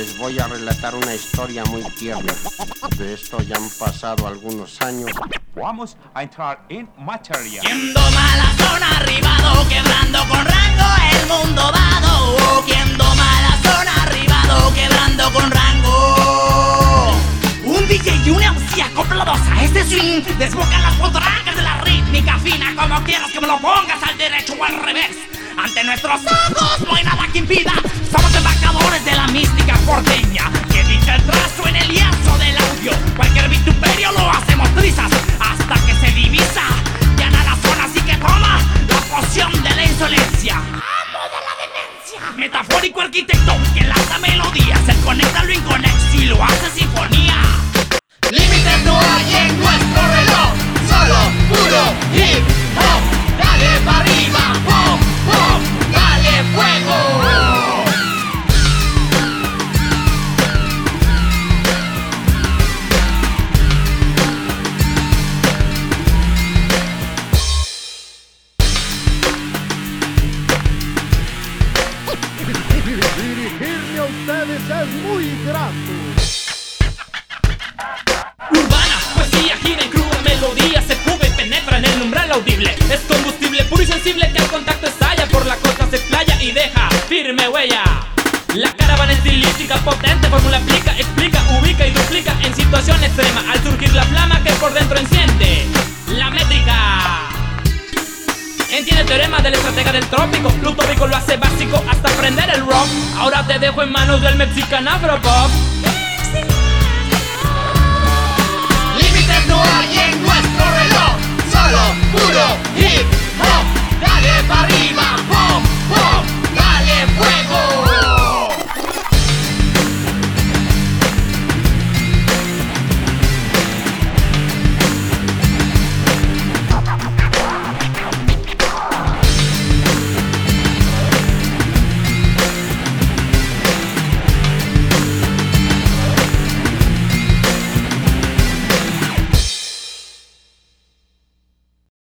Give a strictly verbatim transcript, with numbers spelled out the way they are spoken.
Les voy a relatar una historia muy tierna. De esto ya han pasado algunos años. Vamos a entrar en materia. Quien toma la zona arribado, quebrando con rango el mundo dado. Oh, quien toma la zona arribado, quebrando con rango. Un D J y una M C acoplados a este swing desbocan las potrancas de la rítmica fina. Como quieras que me lo pongas, al derecho o al revés. Ante nuestros ojos no hay nada que impida. Somos embajadores de la mística porteña, que dicta el trazo en el lienzo del audio. Cualquier vituperio lo hacemos trizas hasta que se divisa. Llana la zona, así que toma la poción de la insolencia. Amo de la demencia. Metafórico arquitecto que lanza melodías, se conecta lo inconexo y lo hace sinfonía. Límites no hay en nuestro reloj, solo puro hip hop. Dale para arriba, pop, pop, dale fuego. Dirigirme a ustedes es muy grato. Urbana, poesía, gira en cruda melodía, se fuga y penetra en el umbral audible. Es combustible puro y sensible que al contacto estalla, por la costa se explaya y deja firme huella. La caravana estilística potente, fórmula aplica, explica, ubica y duplica en situación extrema, al surgir la flama que por dentro enciende la métrica. Entiende el teorema del estratega del trópico, Ludovico lo hace básico hasta aprender el rock. Ahora te dejo en manos del mexican afropop.